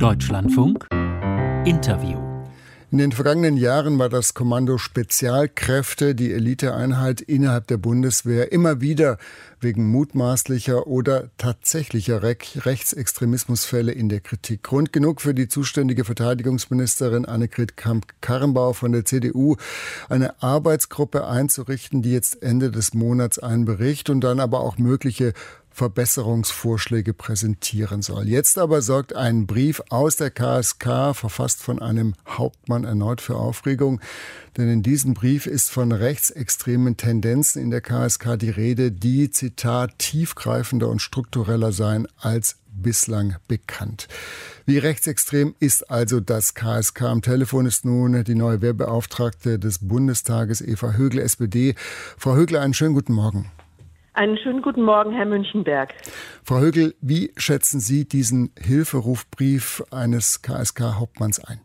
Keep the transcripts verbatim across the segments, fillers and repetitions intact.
Deutschlandfunk Interview. In den vergangenen Jahren war das Kommando Spezialkräfte, die Eliteeinheit innerhalb der Bundeswehr, immer wieder wegen mutmaßlicher oder tatsächlicher Re- Rechtsextremismusfälle in der Kritik. Grund genug für die zuständige Verteidigungsministerin Annegret Kramp-Karrenbauer von der C D U, eine Arbeitsgruppe einzurichten, die jetzt Ende des Monats einen Bericht und dann aber auch mögliche Verbesserungsvorschläge präsentieren soll. Jetzt aber sorgt ein Brief aus der K S K, verfasst von einem Hauptmann, erneut für Aufregung. Denn in diesem Brief ist von rechtsextremen Tendenzen in der K S K die Rede, die, Zitat, tiefgreifender und struktureller seien als bislang bekannt. Wie rechtsextrem ist also das K S K? Am Telefon ist nun die neue Wehrbeauftragte des Bundestages, Eva Högler, S P D. Frau Högler, einen schönen guten Morgen. Einen schönen guten Morgen, Herr Münchenberg. Frau Högel, wie schätzen Sie diesen Hilferufbrief eines K S K-Hauptmanns ein?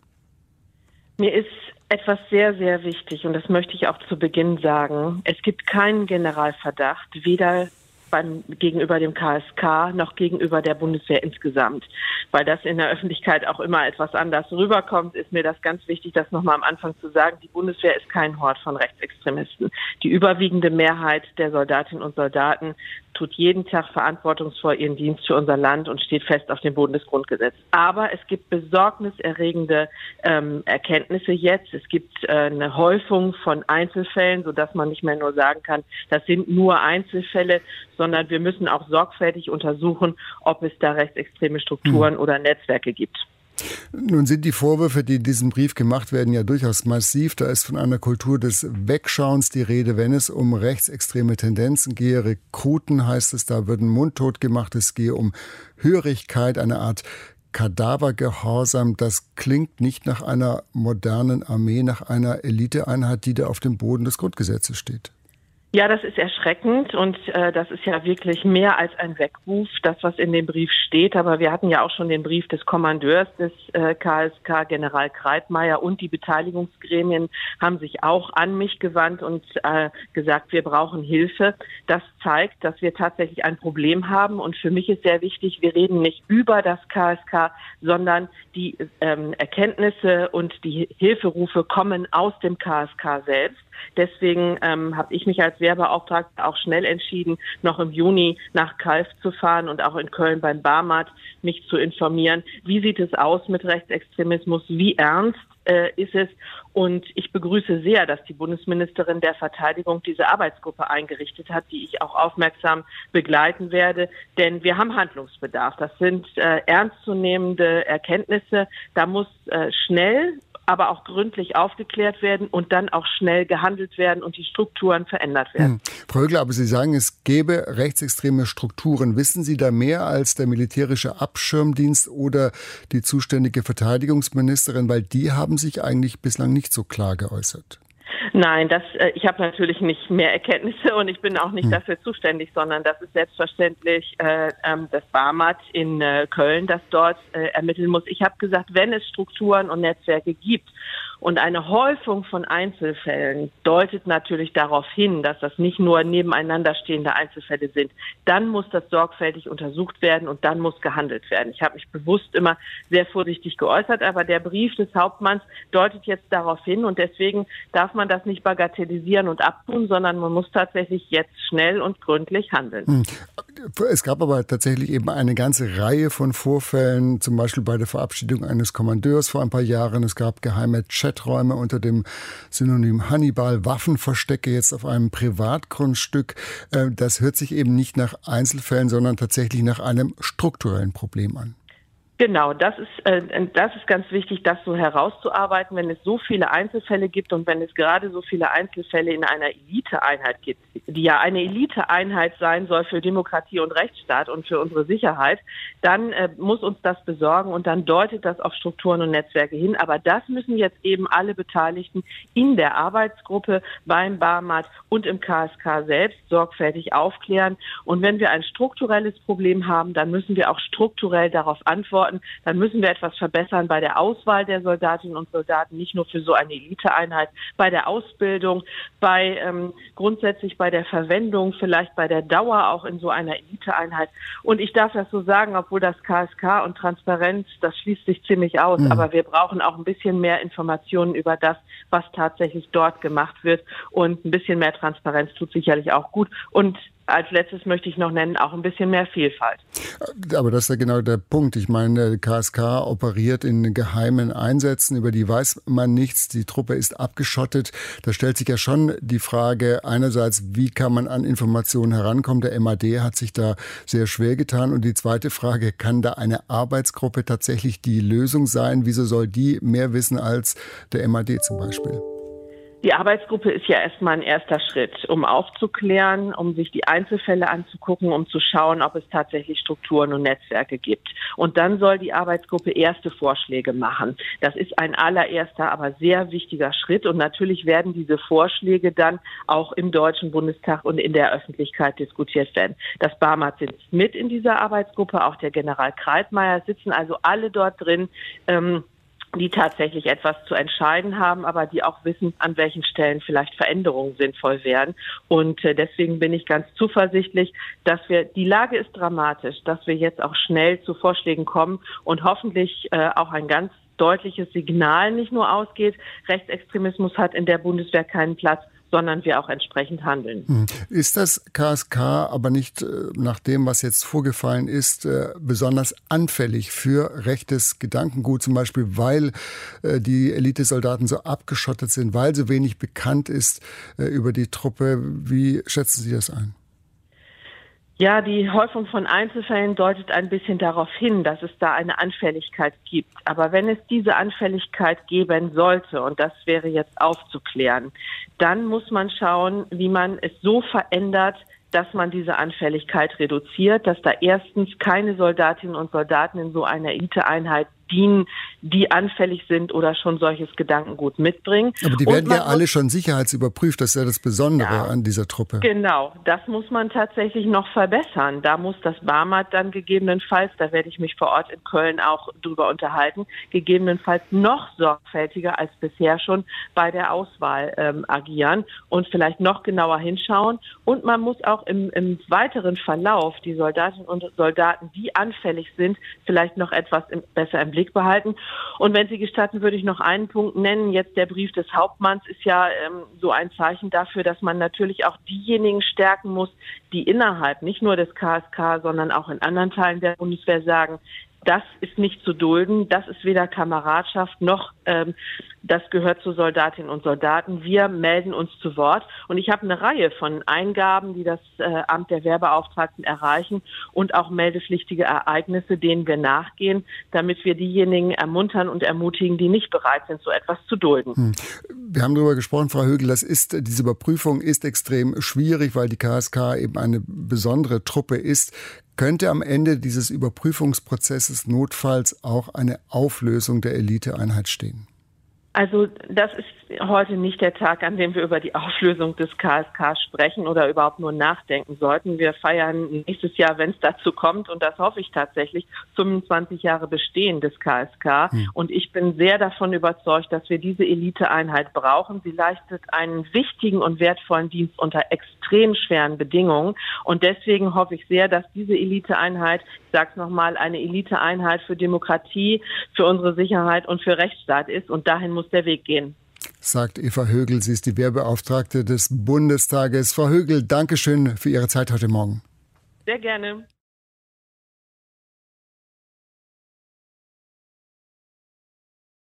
Mir ist etwas sehr, sehr wichtig, und das möchte ich auch zu Beginn sagen. Es gibt keinen Generalverdacht, weder beim, gegenüber dem K S K noch gegenüber der Bundeswehr insgesamt. Weil das in der Öffentlichkeit auch immer etwas anders rüberkommt, ist mir das ganz wichtig, das nochmal am Anfang zu sagen. Die Bundeswehr ist kein Hort von Rechtsextremisten. Die überwiegende Mehrheit der Soldatinnen und Soldaten tut jeden Tag verantwortungsvoll ihren Dienst für unser Land und steht fest auf dem Boden des Grundgesetzes. Aber es gibt besorgniserregende ähm, Erkenntnisse jetzt. Es gibt äh, eine Häufung von Einzelfällen, sodass man nicht mehr nur sagen kann, das sind nur Einzelfälle, sondern wir müssen auch sorgfältig untersuchen, ob es da rechtsextreme Strukturen hm. oder Netzwerke gibt. Nun sind die Vorwürfe, die in diesem Brief gemacht werden, ja durchaus massiv. Da ist von einer Kultur des Wegschauens die Rede, wenn es um rechtsextreme Tendenzen gehe. Rekruten, heißt es, da würden mundtot gemacht. Es gehe um Hörigkeit, eine Art Kadavergehorsam. Das klingt nicht nach einer modernen Armee, nach einer Eliteeinheit, die da auf dem Boden des Grundgesetzes steht. Ja, das ist erschreckend und äh, das ist ja wirklich mehr als ein Weckruf, das, was in dem Brief steht. Aber wir hatten ja auch schon den Brief des Kommandeurs des äh, K S K, General Kreitmeier, und die Beteiligungsgremien haben sich auch an mich gewandt und äh, gesagt, wir brauchen Hilfe. Das zeigt, dass wir tatsächlich ein Problem haben, und für mich ist sehr wichtig, wir reden nicht über das K S K, sondern die ähm, Erkenntnisse und die Hilferufe kommen aus dem K S K selbst. Deswegen ähm, habe ich mich als Wehrbeauftragte auch schnell entschieden, noch im Juni nach Calw zu fahren und auch in Köln beim Barmat mich zu informieren. Wie sieht es aus mit Rechtsextremismus? Wie ernst äh, ist es? Und ich begrüße sehr, dass die Bundesministerin der Verteidigung diese Arbeitsgruppe eingerichtet hat, die ich auch aufmerksam begleiten werde. Denn wir haben Handlungsbedarf. Das sind äh, ernstzunehmende Erkenntnisse. Da muss äh, schnell, aber auch gründlich aufgeklärt werden und dann auch schnell gehandelt werden und die Strukturen verändert werden. Hm. Frau Högler, aber Sie sagen, es gäbe rechtsextreme Strukturen. Wissen Sie da mehr als der militärische Abschirmdienst oder die zuständige Verteidigungsministerin? Weil die haben sich eigentlich bislang nicht so klar geäußert. Nein, das, äh, ich habe natürlich nicht mehr Erkenntnisse und ich bin auch nicht hm. dafür zuständig, sondern das ist selbstverständlich äh, ähm, das Barmat in äh, Köln, das dort äh, ermitteln muss. Ich habe gesagt, wenn es Strukturen und Netzwerke gibt und eine Häufung von Einzelfällen deutet natürlich darauf hin, dass das nicht nur nebeneinander stehende Einzelfälle sind, dann muss das sorgfältig untersucht werden und dann muss gehandelt werden. Ich habe mich bewusst immer sehr vorsichtig geäußert, aber der Brief des Hauptmanns deutet jetzt darauf hin, und deswegen darf man das nicht bagatellisieren und abtun, sondern man muss tatsächlich jetzt schnell und gründlich handeln. Es gab aber tatsächlich eben eine ganze Reihe von Vorfällen, zum Beispiel bei der Verabschiedung eines Kommandeurs vor ein paar Jahren. Es gab geheime Chaträume unter dem Synonym Hannibal, Waffenverstecke jetzt auf einem Privatgrundstück. Das hört sich eben nicht nach Einzelfällen, sondern tatsächlich nach einem strukturellen Problem an. Genau, das ist, äh, das ist ganz wichtig, das so herauszuarbeiten, wenn es so viele Einzelfälle gibt und wenn es gerade so viele Einzelfälle in einer Eliteeinheit gibt, die ja eine Eliteeinheit sein soll für Demokratie und Rechtsstaat und für unsere Sicherheit, dann äh, muss uns das besorgen und dann deutet das auf Strukturen und Netzwerke hin. Aber das müssen jetzt eben alle Beteiligten in der Arbeitsgruppe, beim Barmat und im K S K selbst sorgfältig aufklären. Und wenn wir ein strukturelles Problem haben, dann müssen wir auch strukturell darauf antworten. beantworten, dann müssen wir etwas verbessern bei der Auswahl der Soldatinnen und Soldaten, nicht nur für so eine Eliteeinheit, bei der Ausbildung, bei ähm, grundsätzlich bei der Verwendung, vielleicht bei der Dauer auch in so einer Eliteeinheit. Und ich darf das so sagen, obwohl das K S K und Transparenz, das schließt sich ziemlich aus, mhm. aber wir brauchen auch ein bisschen mehr Informationen über das, was tatsächlich dort gemacht wird, und ein bisschen mehr Transparenz tut sicherlich auch gut. Und als letztes möchte ich noch nennen, auch ein bisschen mehr Vielfalt. Aber das ist ja genau der Punkt. Ich meine, K S K operiert in geheimen Einsätzen, über die weiß man nichts. Die Truppe ist abgeschottet. Da stellt sich ja schon die Frage einerseits, wie kann man an Informationen herankommen? Der M A D hat sich da sehr schwer getan. Und die zweite Frage, kann da eine Arbeitsgruppe tatsächlich die Lösung sein? Wieso soll die mehr wissen als der M A D zum Beispiel? Die Arbeitsgruppe ist ja erstmal ein erster Schritt, um aufzuklären, um sich die Einzelfälle anzugucken, um zu schauen, ob es tatsächlich Strukturen und Netzwerke gibt. Und dann soll die Arbeitsgruppe erste Vorschläge machen. Das ist ein allererster, aber sehr wichtiger Schritt. Und natürlich werden diese Vorschläge dann auch im Deutschen Bundestag und in der Öffentlichkeit diskutiert werden. Das BAMAT sitzt mit in dieser Arbeitsgruppe, auch der General Kreitmeier, sitzen also alle dort drin, ähm, die tatsächlich etwas zu entscheiden haben, aber die auch wissen, an welchen Stellen vielleicht Veränderungen sinnvoll wären. Und äh, deswegen bin ich ganz zuversichtlich, dass wir, die Lage ist dramatisch, dass wir jetzt auch schnell zu Vorschlägen kommen und hoffentlich äh, auch ein ganz deutliches Signal nicht nur ausgeht, Rechtsextremismus hat in der Bundeswehr keinen Platz, sondern wir auch entsprechend handeln. Ist das K S K aber nicht, nach dem, was jetzt vorgefallen ist, besonders anfällig für rechtes Gedankengut, zum Beispiel, weil die Elitesoldaten so abgeschottet sind, weil so wenig bekannt ist über die Truppe? Wie schätzen Sie das ein? Ja, die Häufung von Einzelfällen deutet ein bisschen darauf hin, dass es da eine Anfälligkeit gibt. Aber wenn es diese Anfälligkeit geben sollte, und das wäre jetzt aufzuklären, dann muss man schauen, wie man es so verändert, dass man diese Anfälligkeit reduziert, dass da erstens keine Soldatinnen und Soldaten in so einer Eliteeinheit dienen, die anfällig sind oder schon solches Gedankengut mitbringen. Aber die werden ja alle schon sicherheitsüberprüft. Das ist ja das Besondere ja, an dieser Truppe. Genau, das muss man tatsächlich noch verbessern. Da muss das BAMAT dann gegebenenfalls, da werde ich mich vor Ort in Köln auch drüber unterhalten, gegebenenfalls noch sorgfältiger als bisher schon bei der Auswahl ähm, agieren und vielleicht noch genauer hinschauen. Und man muss auch im, im weiteren Verlauf die Soldatinnen und Soldaten, die anfällig sind, vielleicht noch etwas im, besser im Blick behalten. Und wenn Sie gestatten, würde ich noch einen Punkt nennen. Jetzt der Brief des Hauptmanns ist ja ähm, so ein Zeichen dafür, dass man natürlich auch diejenigen stärken muss, die innerhalb nicht nur des K S K, sondern auch in anderen Teilen der Bundeswehr sagen, das ist nicht zu dulden, das ist weder Kameradschaft noch ähm, das gehört zu Soldatinnen und Soldaten. Wir melden uns zu Wort. Und ich habe eine Reihe von Eingaben, die das äh, Amt der Wehrbeauftragten erreichen und auch meldepflichtige Ereignisse, denen wir nachgehen, damit wir diejenigen ermuntern und ermutigen, die nicht bereit sind, so etwas zu dulden. Hm. Wir haben darüber gesprochen, Frau Högel, das ist, diese Überprüfung ist extrem schwierig, weil die K S K eben eine besondere Truppe ist. Könnte am Ende dieses Überprüfungsprozesses notfalls auch eine Auflösung der Eliteeinheit stehen? Also das ist heute nicht der Tag, an dem wir über die Auflösung des K S K sprechen oder überhaupt nur nachdenken sollten. Wir feiern nächstes Jahr, wenn es dazu kommt, und das hoffe ich tatsächlich, fünfundzwanzig Jahre Bestehen des K S K. Hm. Und ich bin sehr davon überzeugt, dass wir diese Eliteeinheit brauchen. Sie leistet einen wichtigen und wertvollen Dienst unter extrem schweren Bedingungen. Und deswegen hoffe ich sehr, dass diese Eliteeinheit, ich sage es nochmal, eine Eliteeinheit für Demokratie, für unsere Sicherheit und für Rechtsstaat ist. Und dahin muss der Weg gehen. Sagt Eva Högel, sie ist die Wehrbeauftragte des Bundestages. Frau Högel, danke schön für Ihre Zeit heute Morgen. Sehr gerne.